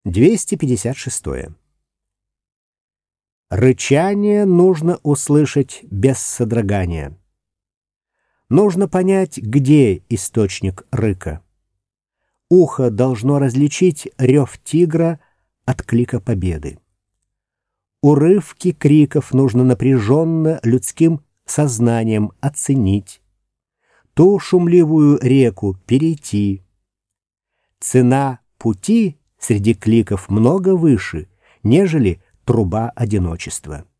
256. Рычание нужно услышать без содрогания. Нужно понять, где источник рыка. Ухо должно различить рев тигра от клика победы. Урывки криков нужно напряженно людским сознанием оценить, ту шумливую реку перейти. Цена пути среди кликов много выше, нежели труба одиночества.